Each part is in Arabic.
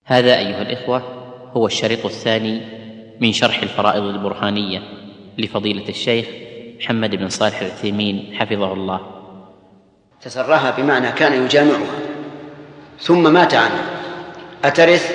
هذا أيها الإخوة هو الشريط الثاني من شرح الفرائض البرهانية لفضيلة الشيخ محمد بن صالح العثيمين حفظه الله. تسرها بمعنى كان يجامعها ثم مات عنها، أترث؟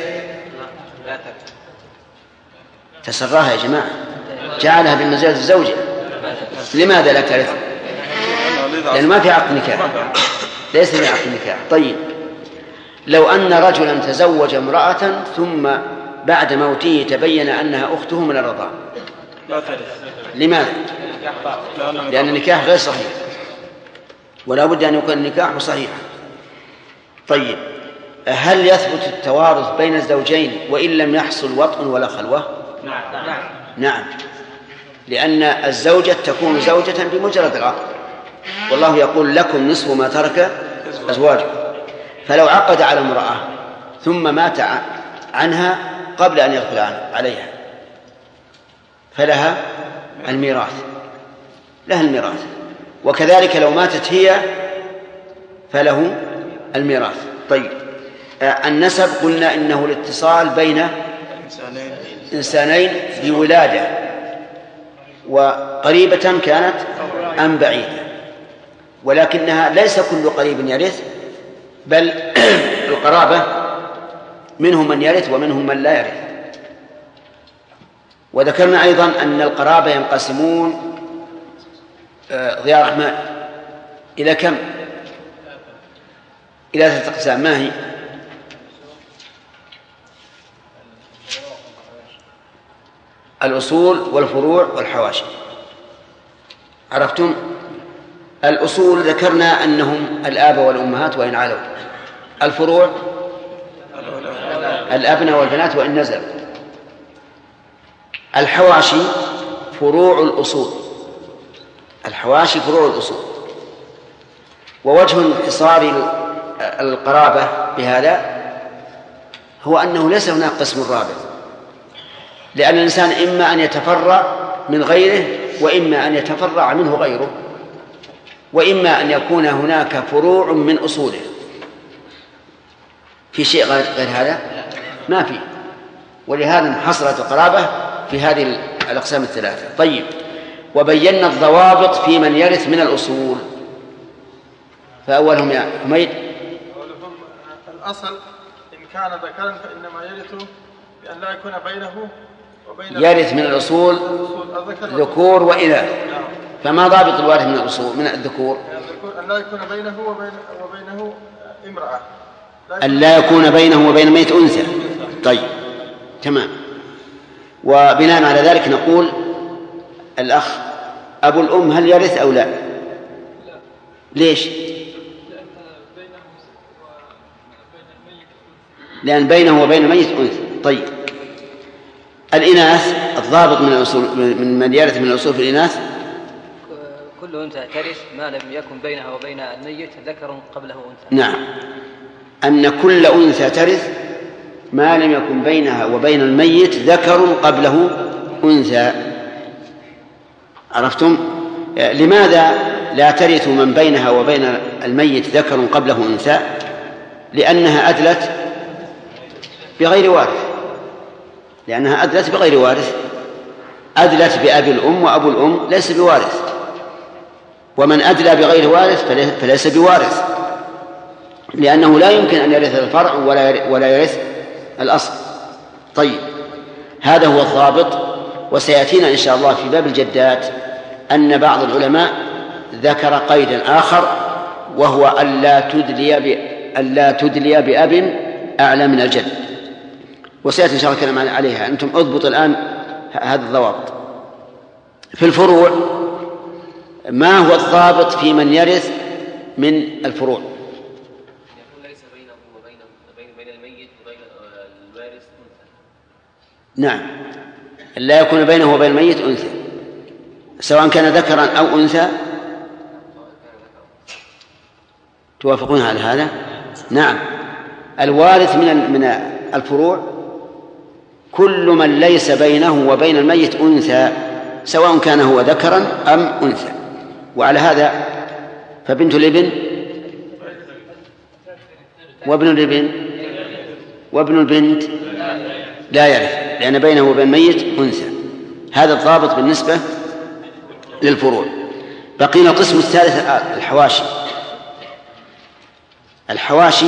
تسرها يا جماعة، جعلها بمنزلة الزوجة. لماذا لا ترث؟ لأنه ما في عقد نكاح، ليس في عقد نكاح. طيب، لو أن رجلا تزوج امرأة ثم بعد موته تبين أنها أخته من الرضاعة، لماذا؟ لأن النكاح غير صحيح، ولا بد أن يكون النكاح صحيحا. طيب، هل يثبت التوارث بين الزوجين وإن لم يحصل وطء ولا خلوة؟ نعم، لأن الزوجة تكون زوجة بمجرد العقد، والله يقول لكم نصف ما ترك أزواجكم. فلو عقد على امرأة ثم مات عنها قبل أن يدخل عليها فلها الميراث، لها الميراث، وكذلك لو ماتت هي فله الميراث. طيب، النسب قلنا إنه الاتصال بين إنسانين بولادة، وقريبة كانت أم بعيدة، ولكنها ليس كل قريب يرث، بل القرابة منهم من يرث ومنهم من لا يرث. وذكرنا أيضا أن القرابة ينقسمون ضياء الرحمن إلى كم؟ إلى 3 أقسام. ما هي؟ الأصول والفروع والحواشي. عرفتم؟ الأصول ذكرنا أنهم الآب والأمهات وإن علوا، الفروع الأبناء والبنات وإن نزلوا، الحواشي فروع الأصول، الحواشي فروع الأصول. ووجه انحصار القرابة بهذا هو أنه ليس هناك قسم رابع، لأن الإنسان إما أن يتفرع من غيره وإما أن يتفرع منه غيره، وإما أن يكون هناك فروع من أصوله. في شيء غير هذا؟ ما في، ولهذا انحصرت القرابة في هذه الأقسام الثلاثة. طيب، وبينا الضوابط في من يرث من الأصول. فأولهم يا حميد، الأصل إن كان ذكرا فإنما يرث بأن لا يكون بينه وبين يرث من الأصول ذكور وإناث. فما ضابط الوارث من الأصول من الذكور؟ أن لا يكون بينه وبينه امرأة، أن لا يكون بينه وبين ميت أنثى. طيب، تمام. وبناء على ذلك نقول الأخ أبو الأم هل يرث أو لا؟ ليش؟ لأن بينه وبين ميت أنثى. طيب، الإناث الضابط من الأصول من يرث من الأصول في الإناث كل أنثى ترث ما لم يكن بينها وبين الميت ذكر قبله أنثى. نعم، أن كل أنثى ترث ما لم يكن بينها وبين الميت ذكر قبله أنثى. عرفتم؟ لماذا لا ترث من بينها وبين الميت ذكر قبله أنثى؟ لأنها أدلت بغير وارث، لأنها أدلت بغير وارث، أدلت بأبي الأم، وأبو الأم ليس بوارث، ومن أدلى بغير وارث فليس بوارث، لأنه لا يمكن أن يرث الفرع ولا يرث الأصل. طيب، هذا هو الضابط. وسيأتينا إن شاء الله في باب الجدات أن بعض العلماء ذكر قيدا آخر، وهو ألا تدلي بأب أعلى من الجد، وسيأتي إن شاء الله الكلام عليها. أنتم أضبط الآن هذا الضوابط. في الفروع، ما هو الضابط في من يرث من الفروع؟ ليس بينه وبين الميت وبين الوارث أنثى. نعم، لا يكون بينه وبين الميت أنثى، سواء كان ذكرا أو أنثى. توافقون على هذا؟ نعم، الوارث من الفروع كل من ليس بينه وبين الميت أنثى، سواء كان هو ذكرا أم أنثى. وعلى هذا فبنت الابن وابن الابن وابن البنت لا يرث لأن بينه وبين الميت أنثى. هذا الضابط بالنسبة للفروع. بقينا القسم الثالث الحواشي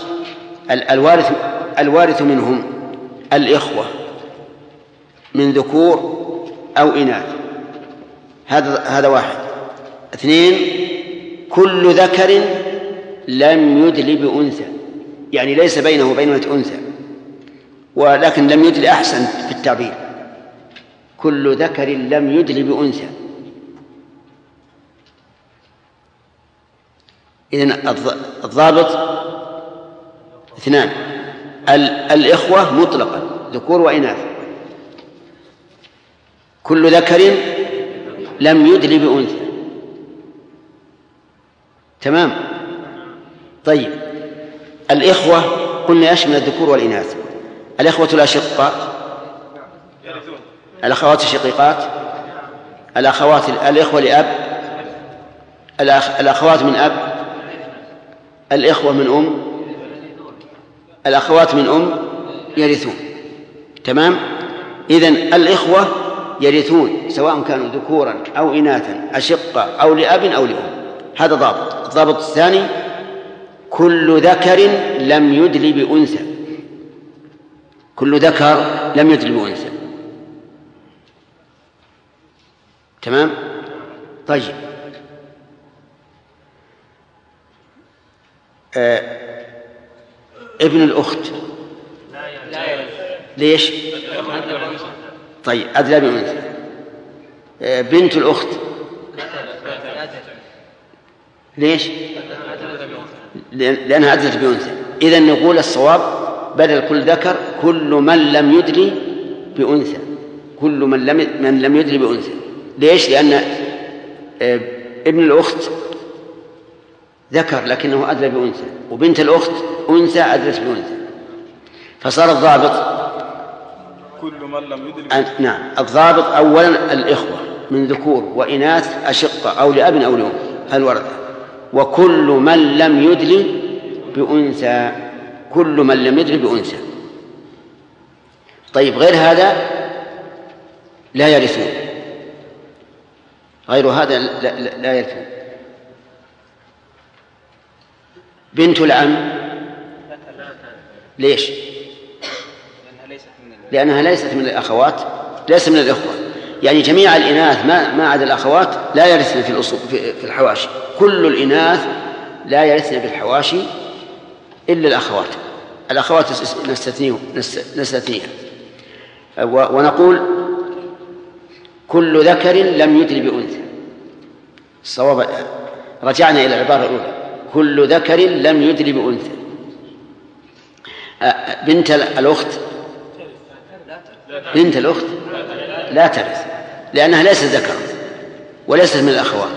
الوارث منهم الإخوة من ذكور أو إناث، هذا واحد. 2 كل ذكر لم يدل بأنثى، يعني ليس بينه وبين أنثى ولكن لم يدل أحسن في التعبير، كل ذكر لم يدل بأنثى. إذن الضابط 2 الإخوة مطلقا ذكور وإناث، كل ذكر لم يدل بأنثى. تمام. طيب الإخوة قلنا يشمل الذكور والإناث. الإخوة الأشقاء، الأخوات الشقيقات، الإخوة لأب، الأخوات من أب، الإخوة من أم، الأخوات من أم يرثون. تمام. إذن الإخوة يرثون سواء كانوا ذكورا أو إناثا، أشقة أو لأب أو لأم. هذا ضابط. الضابط الثاني كل ذكر لم يدل بأنثى، كل ذكر لم يدل بأنثى. تمام. طيب ابن الأخت ليش؟ طيب أدلى بأنثى. بنت الأخت ليش؟ لأنها أدلت بأنثى. إذن نقول الصواب بدل كل ذكر كل من لم يدل بأنثى، كل من لم يدل بأنثى. ليش؟ لأن ابن الأخت ذكر لكنه أدلى بأنثى، وبنت الأخت أنثى أدلت بأنثى، فصار الضابط كل من لم يدل نعم. الضابط أولا الإخوة من ذكور وإناث أشقة أو لأب أو لأم الورثة، وكل من لم يدل بأنثى، كل من لم يدل بأنثى. طيب غير هذا لا يرثون، غير هذا لا يرثون. بنت العم ليش؟ لأنها ليست من الأخوات، ليست من الإخوة، يعني جميع الإناث ما عدا الأخوات لا يرثن في الأصول في الحواشي، كل الإناث لا يرثن في الحواشي إلا الأخوات نستثنيها. ونقول كل ذكر لم يدل بأنثى. الصواب رجعنا إلى العبارة الأولى كل ذكر لم يدل بأنثى. بنت الأخت لا ترث لأنها ليست ذكرا وليست من الأخوات.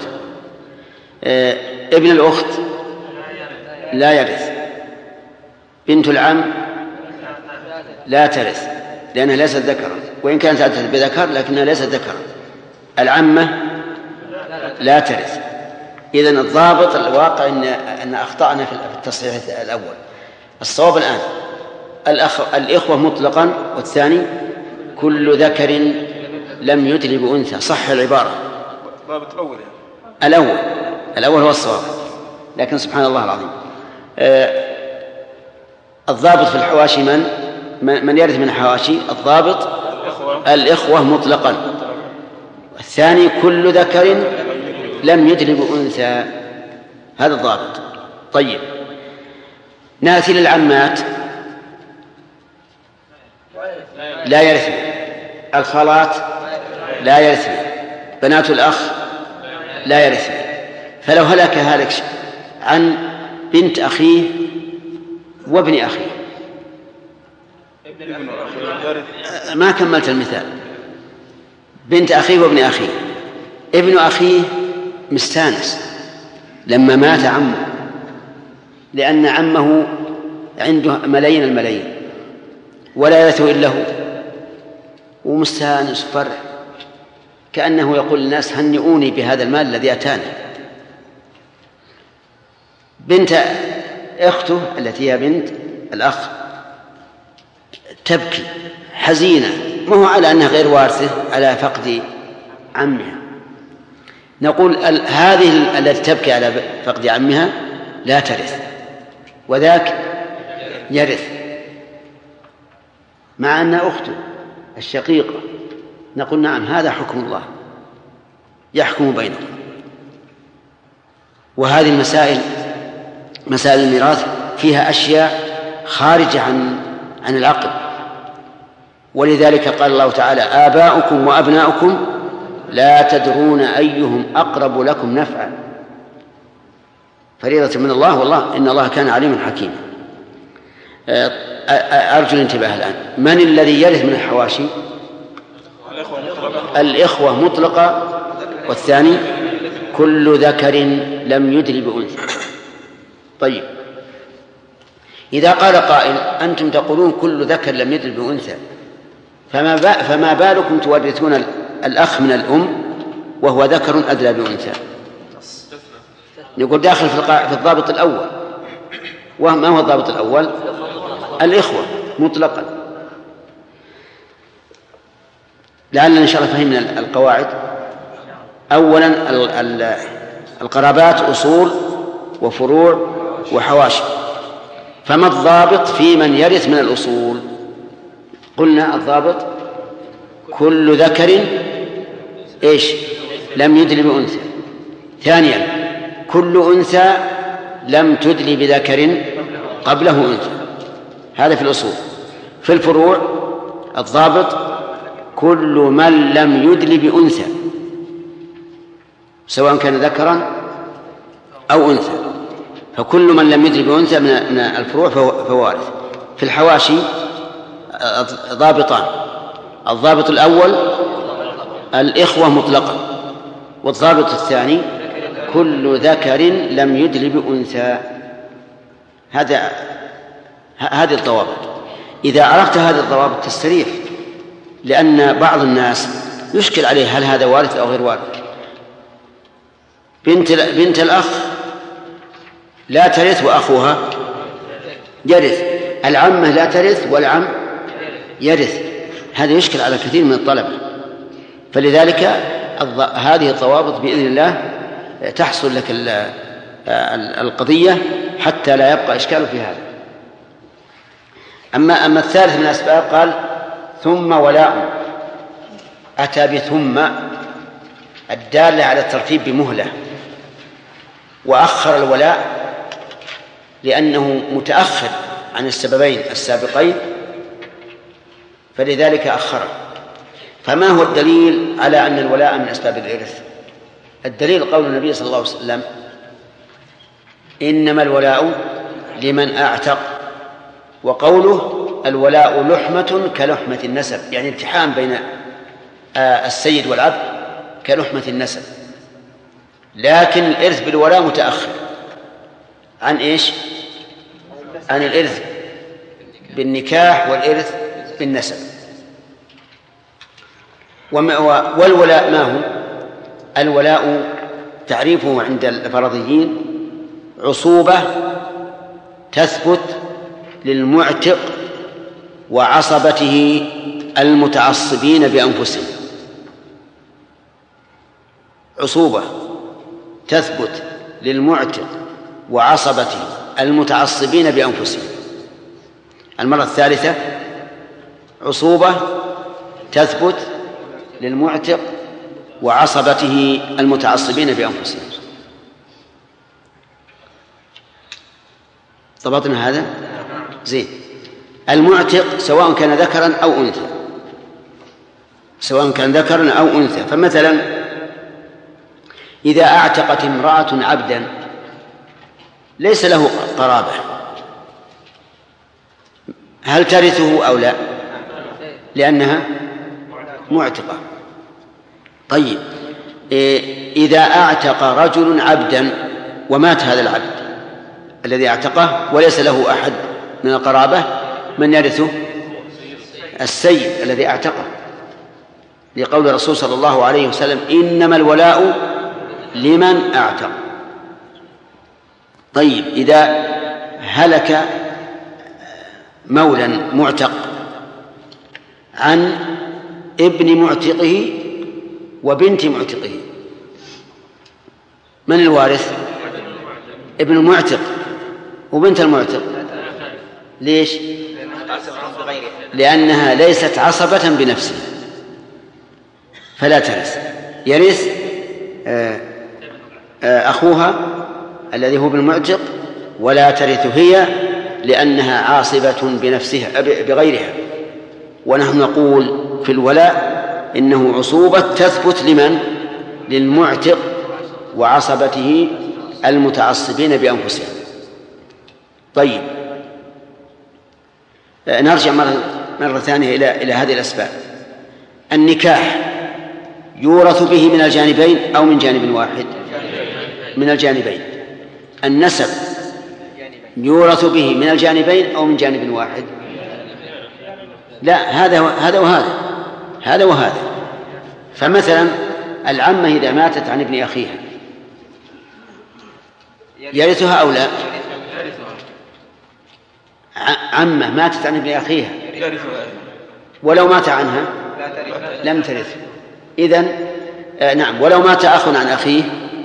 ابن الأخت لا يرث. بنت العم لا ترث لأنها ليست ذكرا وإن كانت ترث بذكر لكنها ليست ذكرا. العمة لا ترث. إذن الضابط الواقع أن أخطأنا في التصحيح الأول. الصواب الآن الإخوة مطلقا، والثاني كل ذكر لم يدل بأنثى. صح العبارة الضابط الأول يعني. الأول هو الصواب، لكن سبحان الله العظيم الضابط في الحواشي من يرث من الحواشي الضابط الإخوة مطلقا، الثاني كل ذكر لم يدل بأنثى، هذا الضابط. طيب نأتي للعمات لا يرثن، الخالات لا يرثن، بنات الأخ لا يرثن. فلو هلك هالك عن بنت أخيه وابن أخيه، ما كملت المثال، بنت أخيه وابن أخيه، ابن أخيه مستانس لما مات عمه لأن عمه عنده ملايين الملايين ولا يرثه إلا هو، ومستانس فرح كأنه يقول للناس هنئوني بهذا المال الذي أتاني. بنت أخته التي هي بنت الأخ تبكي حزينة، ما هو على أنها غير وارثة، على فقد عمها، نقول هذه التي تبكي على فقد عمها لا ترث، وذاك يرث، مع أن أخته الشقيقة. نقول نعم، هذا حكم الله يحكم بينهم. وهذه المسائل، مسائل الميراث، فيها أشياء خارجة عن العقل، ولذلك قال الله تعالى: آباؤكم وأبناؤكم لا تدرون أيهم أقرب لكم نفعا، فريضة من الله، والله إن الله كان عليما حكيما. أرجو الانتباه الآن. من الذي يرث من الحواشي؟ الإخوة مطلقة، والثاني كل ذكر لم يدر بأنثى. طيب، إذا قال قائل: أنتم تقولون كل ذكر لم يدر بأنثى، فما بالكم تورثون الأخ من الأم وهو ذكر أدلى بأنثى؟ نقول داخل في الضابط الأول. وما هو الضابط الأول؟ الإخوة مطلقا. لعلنا إن شاء الله فهمنا القواعد. أولا، القرابات أصول وفروع وحواشي. فما الضابط في من يرث من الأصول؟ قلنا الضابط كل ذكر لم يدل بأنثى. ثانيا، كل أنثى لم تدل بذكر قبله أنثى، هذا في الأصول. في الفروع الضابط كل من لم يدل بأنثى، سواء كان ذكرا أو أنثى، فكل من لم يدل بأنثى من الفروع فهو وارث. في الحواشي ضابطان: الضابط الأول الإخوة مطلقا، والضابط الثاني كل ذكر لم يدل بأنثى. هذه الضوابط. إذا عرفت هذه الضوابط تستريح، لأن بعض الناس يشكل عليه هل هذا وارث أو غير وارث. بنت الأخ لا ترث وأخوها يرث، العمة لا ترث والعم يرث، هذا يشكل على كثير من الطلبة. فلذلك هذه الضوابط بإذن الله تحصل لك القضية حتى لا يبقى إشكال في هذا. أما الثالث من الأسباب قال: ثم ولاء، أتى بثم الدالة على الترتيب بمهلة، وأخر الولاء لأنه متأخر عن السببين السابقين، فلذلك أخره. فما هو الدليل على أن الولاء من أسباب الإرث؟ الدليل قول النبي صلى الله عليه وسلم: إنما الولاء لمن أعتق، وقوله: الولاء لحمة كلحمة النسب، يعني امتحان بين السيد والعبد كلحمة النسب. لكن الإرث بالولاء متأخر عن عن الإرث بالنكاح والإرث بالنسب. والولاء ما هو؟ الولاء تعريفه عند الفرضيين: عصوبة تثبت للمعتق وعصبته المتعصبين بأنفسهم. عصوبة تثبت للمعتق وعصبته المتعصبين بأنفسهم. المرة الثالثة: عصوبة تثبت للمعتق وعصبته المتعصبين بأنفسهم. ضبطنا هذا؟ زين. المعتق سواء كان ذكرا أو أنثى، سواء كان ذكرا أو أنثى. فمثلا إذا أعتقت امرأة عبدا ليس له قرابة، هل ترثه أو لا؟ لأنها معتقة. طيب، إذا أعتق رجل عبدا ومات هذا العبد الذي اعتقه وليس له أحد من القرابة، من يرثه؟ السيد الذي اعتقه، لقول الرسول صلى الله عليه وسلم: إنما الولاء لمن اعتق. طيب، إذا هلك مولى معتق عن ابن معتقه وبنت معتقه، من الوارث؟ ابن المعتق وبنت المعتق. ليش؟ لأنها ليست عصبة بنفسها فلا ترث. يرث أخوها الذي هو ابن المعتق، ولا ترث هي لأنها عاصبة بنفسها بغيرها. ونحن نقول في الولاء إنه عصوبة تثبت لمن؟ للمعتق وعصبته المتعصبين بأنفسهم. طيب، نرجع مرة ثانية إلى هذه الأسباب. النكاح يورث به من الجانبين أو من جانب واحد؟ من الجانبين. النسب يورث به من الجانبين أو من جانب واحد؟ لا، هذا وهذا. فمثلا العمة إذا ماتت عن ابن أخيها يرثها أو لا؟ عمة ماتت عن ابن أخيها ولو مات عنها لم ترث. إذن نعم، ولو مات أخ عن أخيه،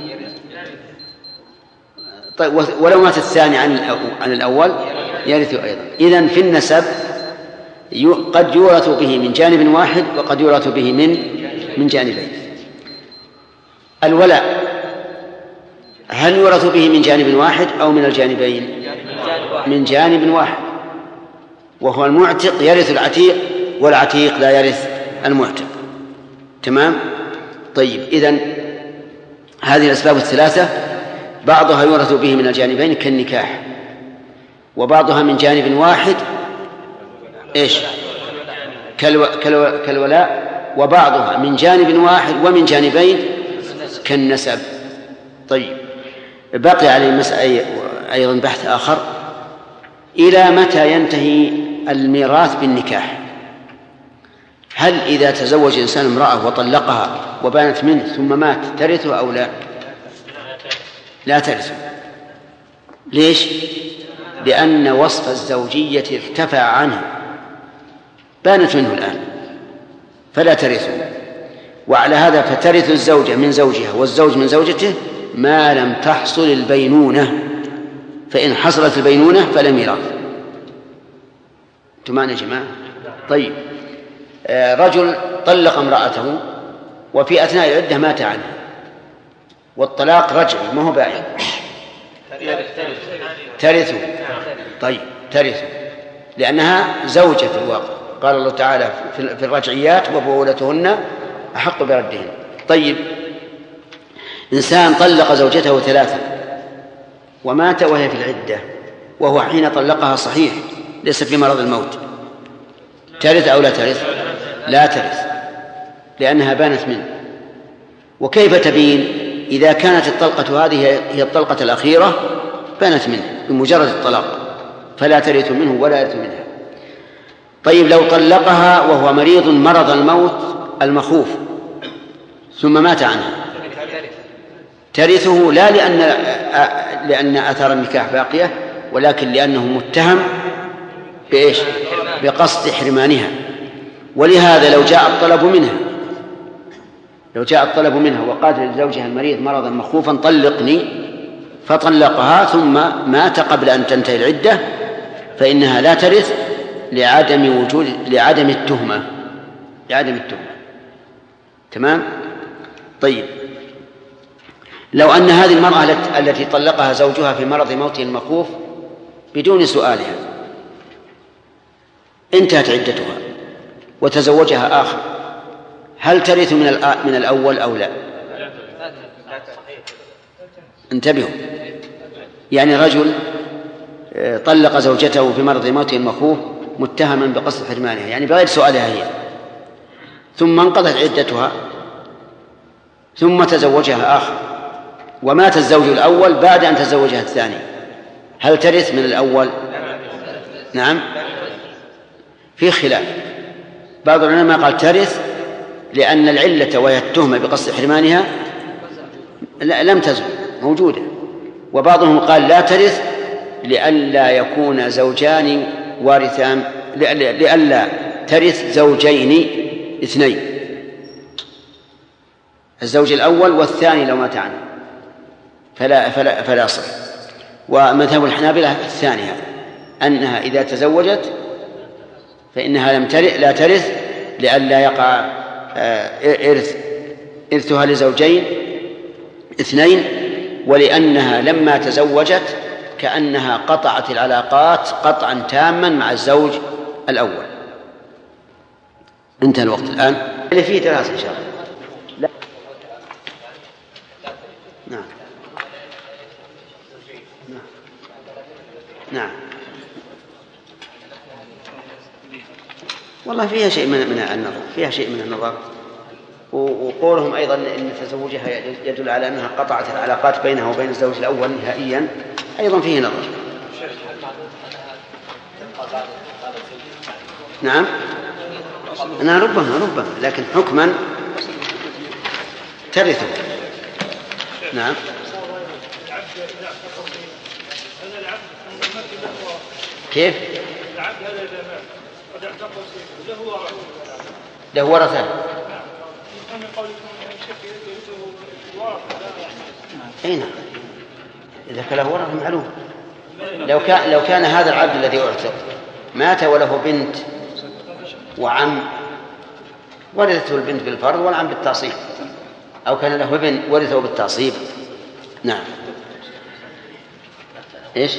طيب، ولو مات الثاني عن الأول يرث أيضا. إذن في النسب قد يورث به من جانب واحد وقد يورث به من جانبين. الولاء هل يورث به من جانب واحد أو من الجانبين؟ من جانب واحد، وهو المعتق يرث العتيق والعتيق لا يرث المعتق. تمام؟ طيب، إذن هذه الأسباب الثلاثة بعضها يورث به من الجانبين كالنكاح، وبعضها من جانب واحد إيش؟ كالولاء، وبعضها من جانب واحد ومن جانبين كالنسب. طيب، بقي على المسألة أيضا بحث آخر: إلى متى ينتهي الميراث بالنكاح؟ هل إذا تزوج إنسان امرأة وطلقها وبانت منه ثم مات ترثه أو لا؟ لا ترثه. ليش؟ لأن وصف الزوجية ارتفع عنه، بانت منه الآن فلا ترثه. وعلى هذا فترث الزوجة من زوجها والزوج من زوجته ما لم تحصل البينونة، فإن حصلت البينونة فلا ميراث. أنتم معنا يا جماعة؟ طيب، رجل طلق امرأته وفي أثناء العدة مات عنها، والطلاق رجعي ما هو باين، ترثه. طيب، ترثه لأنها زوجة في الواقع. قال الله تعالى في الرجعيات: وبعولتهن أحق بردهن. طيب، إنسان طلق زوجته 3 ومات وهي في العدة، وهو حين طلقها صحيح ليس في مرض الموت، ترث أو لا ترث؟ لا ترث، لأنها بانت منه. وكيف تبين؟ إذا كانت الطلقة هذه هي الطلقة الأخيرة بانت منه بمجرد الطلاق، فلا ترث منه ولا يرث منها. طيب، لو طلقها وهو مريض مرض الموت المخوف ثم مات عنها ترثه، لا لأن أثر النكاح باقية، ولكن لأنه متهم بإيش؟ بقصد حرمانها. ولهذا لو جاء الطلب منها وقالت لزوجها المريض مرضا مخوفا: طلقني، فطلقها ثم مات قبل أن تنتهي العدة، فإنها لا ترث لعدم التهمة. تمام؟ طيب، لو أن هذه المرأة التي طلقها زوجها في مرض موته المخوف بدون سؤالها انتهت عدتها وتزوجها آخر، هل ترث من الأول أو لا؟ انتبهوا، يعني رجل طلق زوجته في مرض موته المخوف متهما بقصد حرمانها، يعني بغير سؤالها هي، ثم انقضت عدتها ثم تزوجها آخر ومات الزوج الأول بعد أن تزوجها الثاني، هل ترث من الأول؟ نعم، في خلاف. بعض العلماء قال ترث لأن العلة وهي التهمة بقصد حرمانها لم تزل موجودة، وبعضهم قال لا ترث لئلا يكون زوجان وارثان، لئلا ترث زوجين اثنين، الزوج الأول والثاني لو مات عنه فلا صح. ومذهب الحنابلة الثانية أنها إذا تزوجت فإنها لا ترث لئلا يقع إرثها لزوجين اثنين، ولأنها لما تزوجت كأنها قطعت العلاقات قطعا تاما مع الزوج الأول. انتهى الوقت الآن اللي فيه دراسة إن شاء الله. لا. نعم. نعم. والله فيها شيء من النظر، وقولهم أيضا إن تزوجها يدل على أنها قطعت العلاقات بينها وبين الزوج الأول نهائيا، أيضا فيه نظر. نعم. أنا ربما لكن حكما ترثه. نعم. كيف؟ له ورثة. أي نعم، إذا كان له ورثة معلوم. لو كان هذا العبد الذي أعتق مات وله بنت وعم ورثته البنت بالفرض والعم بالتعصيب، أو كان له ابن ورثه بالتعصيب. نعم. إيش؟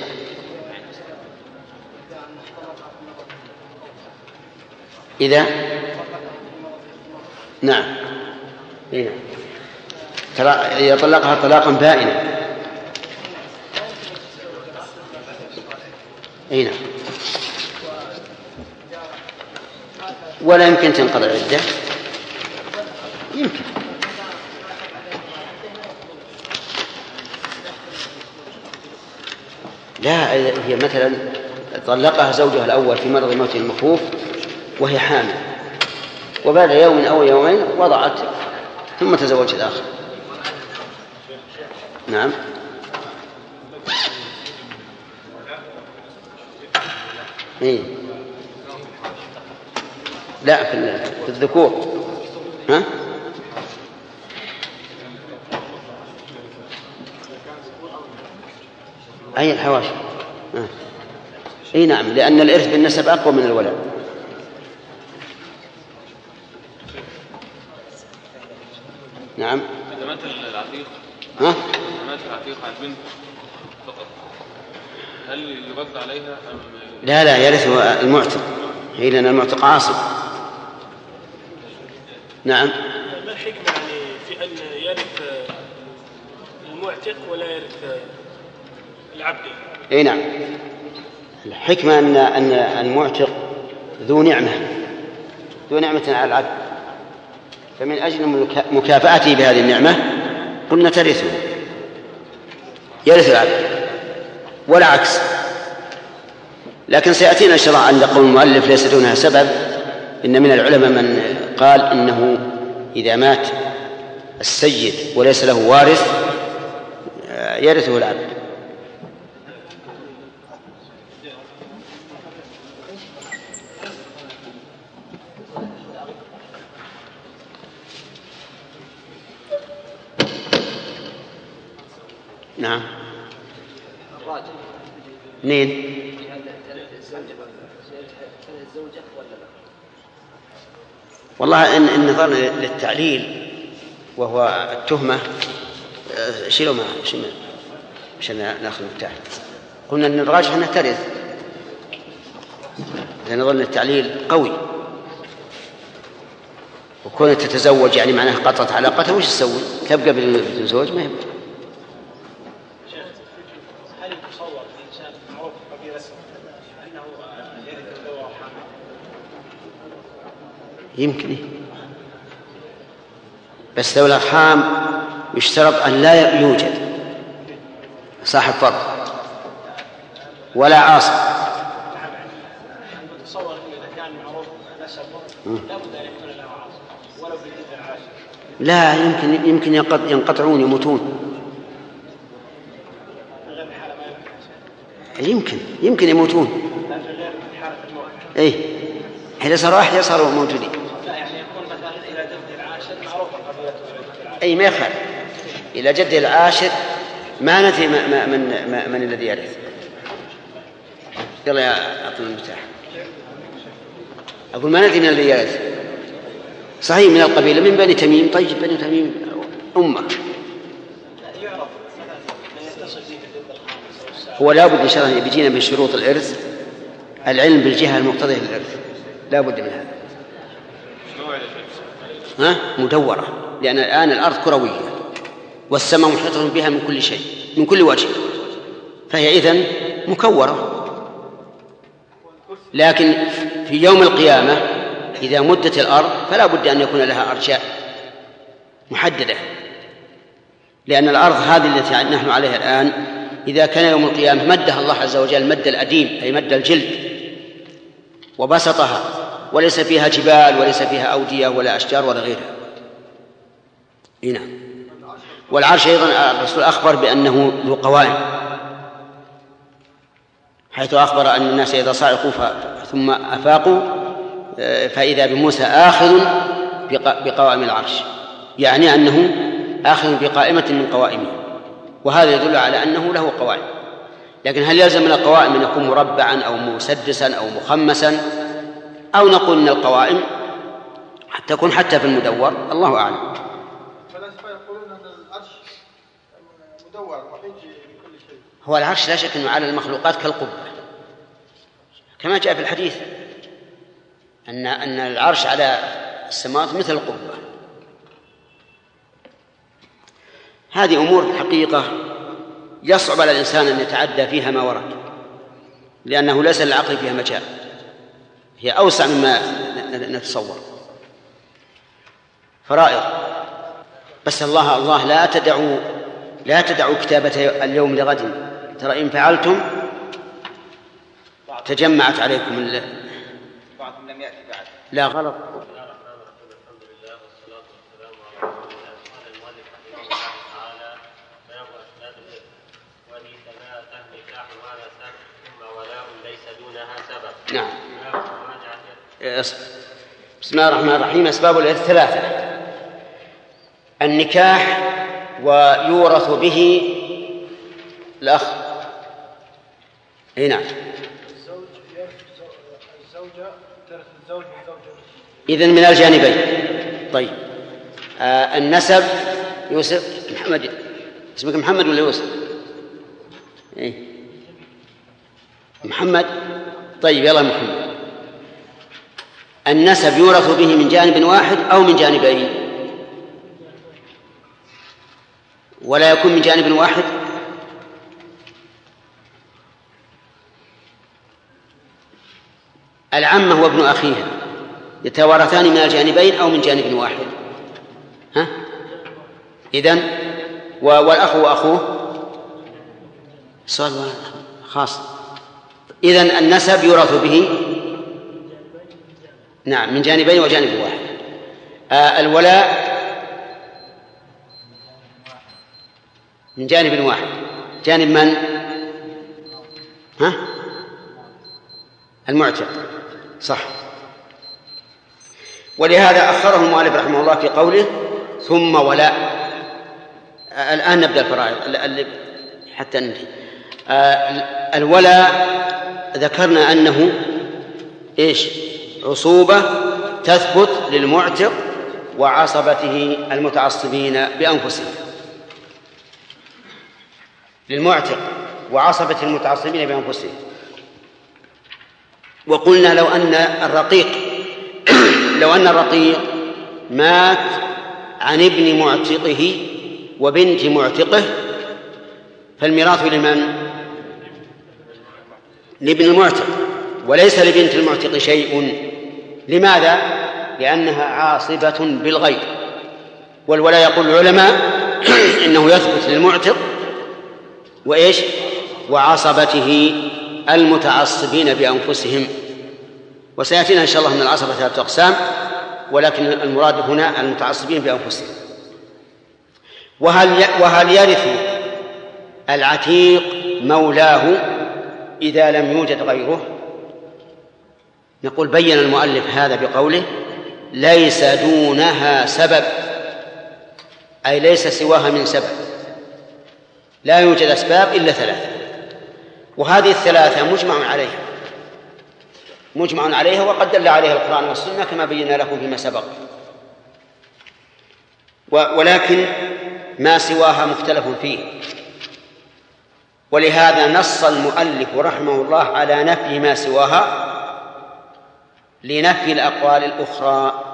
إذا نعم إذا طلقها طلاقا بائنا. نعم. ولا يمكن تنقضي العدة. يمكن. لا، هي مثلا طلقها زوجها الأول في مرض موته المخوف وهي حامل، وبعد يوم أو يومين وضعت ثم تزوجت الآخر. نعم. لا، في الذكور. ها؟ أي الحواشي. نعم، لأن الإرث بالنسب أقوى من الولد. نعم. إذا مات العتيق عن بنت فقط هل يرد عليها أم؟ لا، يرث المعتق، لأن المعتق عاصب. نعم. ما الحكمة في أن يرث المعتق ولا يرث العبد؟ نعم، الحكمة أن المعتق ذو نعمة على العبد، فمن أجل مكافأته بهذه النعمة قلنا ترثه، يرث العبد ولا عكس. لكن سيأتينا شرع عند قول المؤلف ليس دونها سبب. إن من العلماء من قال إنه إذا مات السيد وليس له وارث يرثه العبد. نعم. منين؟ والله إن نظرنا للتعليل وهو التهمة شيلوا معه عشان ناخذ تحت. قلنا أن الراجح أنها ترث، إذا نظرنا التعليل قوي، وكونت تتزوج يعني معناها قطعت علاقتها، وش تسوي؟ تبقى بالزوج؟ ما يبقى. يمكن، بس ذوي الأرحام يشترط أن لا يوجد صاحب فرض ولا عاصب. لا، يمكن ينقطعون يموتون. يمكن يموتون. إذا صاروا أحياء صاروا موجودين. لا يعني يكون مثلا إلى جد العاشر معروفة قبيلته. أي ما يخالف إلى جد العاشر ما ندري من الذي يرث. يلا يا أعطنا المفتاح. أقول ما ندري من الذي يرث. صحيح من القبيلة من بني تميم. طيب بني تميم أمة هو لا بد إن شاء الله بيجينا من شروط الإرث العلم بالجهة المقتضية للإرث لا بد من هذا. مدورة لأن الآن الأرض كروية والسماء محيطة بها من كل شيء من كل وجه فهي إذن مكورة. لكن في يوم القيامة إذا مدت الأرض فلا بد أن يكون لها أرجاء محددة لأن الأرض هذه التي نحن عليها الآن إذا كان يوم القيامة مدها الله عز وجل مد الأديم أي مد الجلد وبسطها وليس فيها جبال وليس فيها أودية ولا أشجار ولا غيرها. هنا والعرش أيضا الرسول أخبر بأنه ذو قوائم حيث أخبر أن الناس إذا صعقوا ثم أفاقوا فإذا بموسى آخذ بقوائم العرش يعني أنه آخذ بقائمة من قوائمه وهذا يدل على أنه له قوائم. لكن هل يلزم من القوائم أن يكون مربعا أو مسدسا أو مخمسا أو نقول أن القوائم تكون حتى في المدور الله أعلم. فالأسفل يقولون أن العرش مدور محيط بكل شيء. هو العرش لا شك أنه على المخلوقات كالقبة كما جاء في الحديث أن العرش على السماوات مثل القبة. هذه أمور حقيقة يصعب على الإنسان أن يتعدى فيها ما ورد لأنه ليس للعقل فيها مجال هي أوسع مما نتصور. فرائض بس الله لا تدعوا كتابة اليوم لغد ترى إن فعلتم تجمعت عليكم بعضهم لم يأتي بعد. لا غلط. نعم. بسم الله الرحمن الرحيم. أسباب الإرث ثلاثة. النكاح ويورث به الأخ. نعم. الزوجة ترث الزوج والزوجة. إذن من الجانبين. طيب النسب يوسف محمد اسمك محمد ولا يوسف؟ إيه؟ محمد. طيب يلا محمد. النسب يورث به من جانب واحد أو من جانبين ولا يكون من جانب واحد. العمة وابن أخيها يتوارثان من الجانبين أو من جانب واحد. ها؟ إذن والأخ وأخوه سؤال خاص. إذن النسب يورث به نعم من جانبين وجانب واحد. الولاء من جانب واحد. جانب من؟ ها؟ المعتق صح. ولهذا أخره المؤلف رحمه الله في قوله ثم ولاء. الآن نبدأ الفرائض حتى ننتهي. الولاء ذكرنا أنه إيش؟ عصوبة تثبت للمعتق وعصبته المتعصبين بأنفسهم. للمعتق وعصبة المتعصبين بأنفسهم. وقلنا لو أن الرقيق مات عن ابن معتقه وبنت معتقه فالميراث لمن؟ لابن المعتق وليس لبنت المعتق شيء. لماذا؟ لأنها عاصبة بالغير. والولا يقول العلماء إنه يثبت للمعتق وإيش؟ وعصبته المتعصبين بأنفسهم. وسيأتينا إن شاء الله من العصبة 3 أقسام ولكن المراد هنا المتعصبين بأنفسهم. وهل يرث العتيق مولاه إذا لم يوجد غيره؟ نقول بين المؤلف هذا بقوله ليس دونها سبب، أي ليس سواها من سبب، لا يوجد أسباب إلا ثلاثة، وهذه الثلاثة مجمع عليها وقد دل عليها القرآن والسنة كما بينا لكم فيما سبق. ولكن ما سواها مختلف فيه، ولهذا نص المؤلف رحمه الله على نفي ما سواها لنفي الأقوال الأخرى،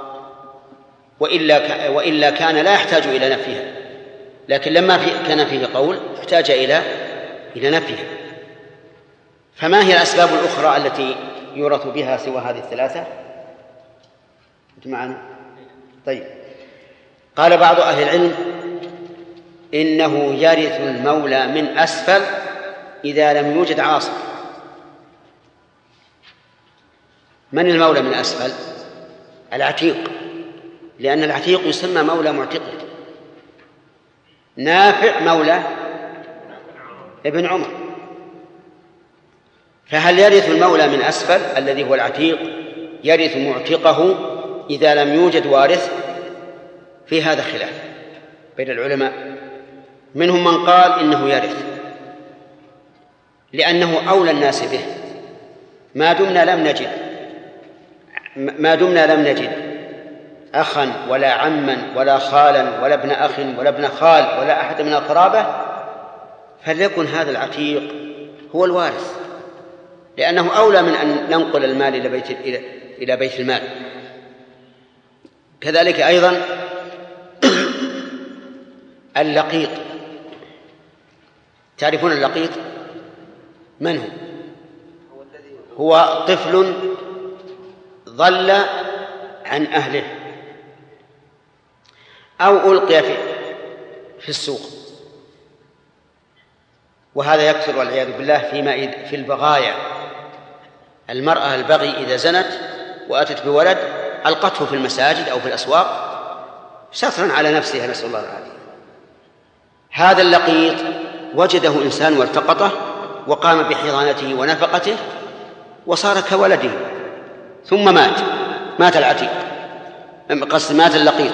وإلا كان لا يحتاج إلى نفيها، لكن لما كان فيه قول احتاج إلى نفيها. فما هي الأسباب الأخرى التي يورث بها سوى هذه الثلاثة؟ معنا؟ طيب، قال بعض أهل العلم إنه يرث المولى من أسفل إذا لم يوجد عاصب. من المولى من أسفل؟ العتيق، لأن العتيق يسمى مولى معتقه. نافع مولى ابن عمر، فهل يرث المولى من أسفل الذي هو العتيق يرث معتقه إذا لم يوجد وارث؟ في هذا خلاف بين العلماء، منهم من قال إنه يرث لأنه أولى الناس به ما دمنا لم نجد أخا ولا عما ولا خالا ولا ابن أخ ولا ابن خال ولا أحد من القرابة، فليكن هذا العتيق هو الوارث، لأنه أولى من أن ننقل المال إلى بيت المال. كذلك أيضا اللقيط، تعرفون اللقيط من هو؟ هو طفل ضل عن أهله أو ألقي في السوق، وهذا يكثر والعياذ بالله في البغايا. المرأة البغي إذا زنت وأتت بولد ألقته في المساجد أو في الأسواق سترا على نفسها، نسأل الله العافية. هذا اللقيط وجده إنسان والتقطه وقام بحضانته ونفقته وصار كولده، ثم مات العتيق، مات اللقيط،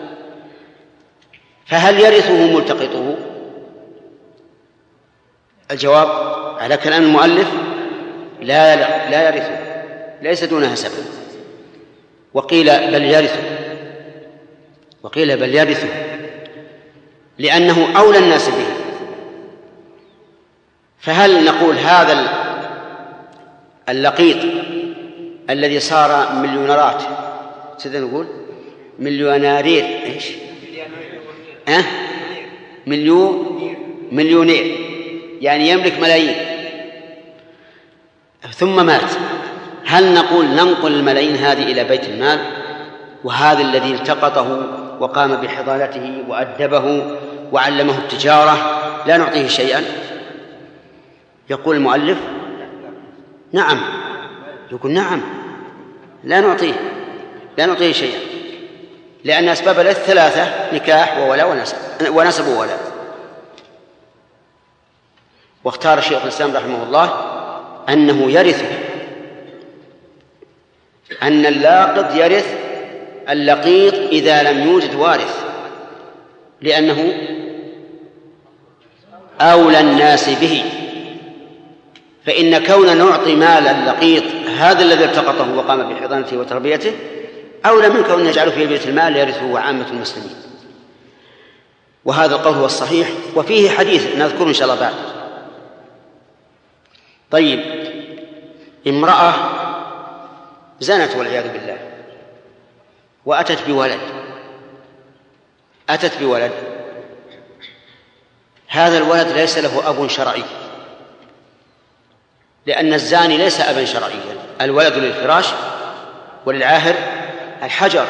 فهل يرثه ملتقطه؟ الجواب على كلام المؤلف لا يرثه، ليس دونها سبب. وقيل بل يرثه لأنه أولى الناس به. فهل نقول هذا اللقيط الذي صار مليونيرات، نقول مليونير، ايش؟ مليونير، يعني يملك ملايين، ثم مات، هل نقول ننقل الملايين هذه إلى بيت المال، وهذا الذي التقطه وقام بحضانته وأدبه وعلمه التجارة لا نعطيه شيئا؟ يقول المؤلف نعم، يقول نعم، لا نعطيه شيئا، لأن أسباب الثلاثة نكاح وولاء ونسب وولاء. واختار شيخ الإسلام رحمه الله أنه يرث، أن اللاقط يرث اللقيط إذا لم يوجد وارث، لأنه أولى الناس به. فإن كون نعطي مال اللقيط هذا الذي التقطه وقام بحضانته وتربيته أولى من كون نجعله في بيت المال يرثه عامة المسلمين. وهذا القول هو الصحيح، وفيه حديث نذكره إن شاء الله بعد. طيب، امرأة زنت والعياذ بالله وأتت بولد، هذا الولد ليس له أب شرعي، لأن الزاني ليس أبا شرعيا، الولد للفراش وللعاهر الحجر.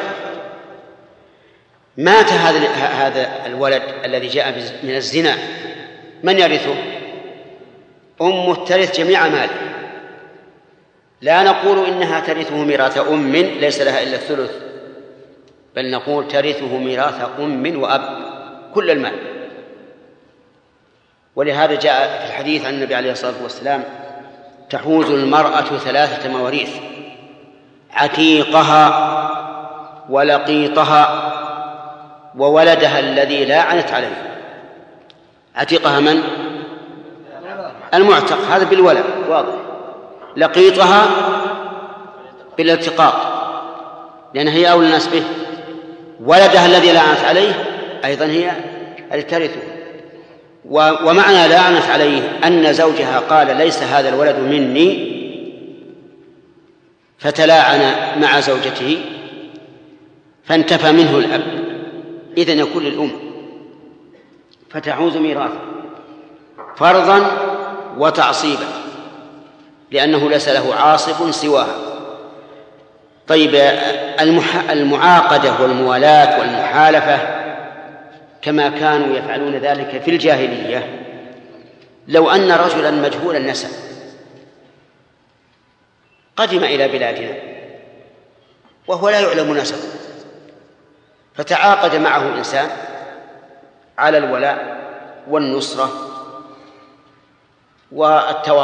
مات هذا الولد الذي جاء من الزنا، من يرثه؟ أمه ترث جميع ماله. لا نقول إنها ترثه ميراث أم ليس لها إلا الثلث، بل نقول ترثه ميراث أم وأب كل المال. ولهذا جاء في الحديث عن النبي عليه الصلاة والسلام: تحوز المرأة 3 مواريث، عتيقها ولقيطها وولدها الذي لا عنت عليه. عتيقها من؟ المعتق، هذا بالولد واضح. لقيطها بالالتقاط لأن هي أولى الناس به. ولدها الذي لا عنت عليه أيضا هي الترثه. ومعنى لا عنت عليه أن زوجها قال ليس هذا الولد مني فتلاعن مع زوجته فانتفى منه الأب، إذن يكون للأم فتعوز ميراثه فرضا وتعصيبا لأنه ليس له عاصب سواها. طيب، المعاقدة والموالاة والمحالفة كما كانوا يفعلون ذلك في الجاهلية. لو أن رجلا مجهول النسب قدم إلى بلادنا وهو لا يعلم نسبه فتعاقد معه إنسان على الولاء والنصرة والتواصل